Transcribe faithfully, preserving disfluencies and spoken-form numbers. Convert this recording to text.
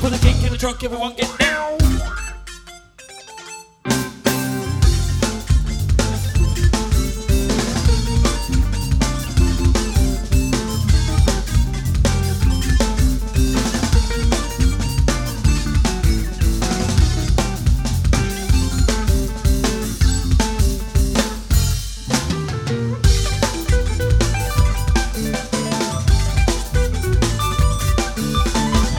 Put a cake in the trunk, everyone get down.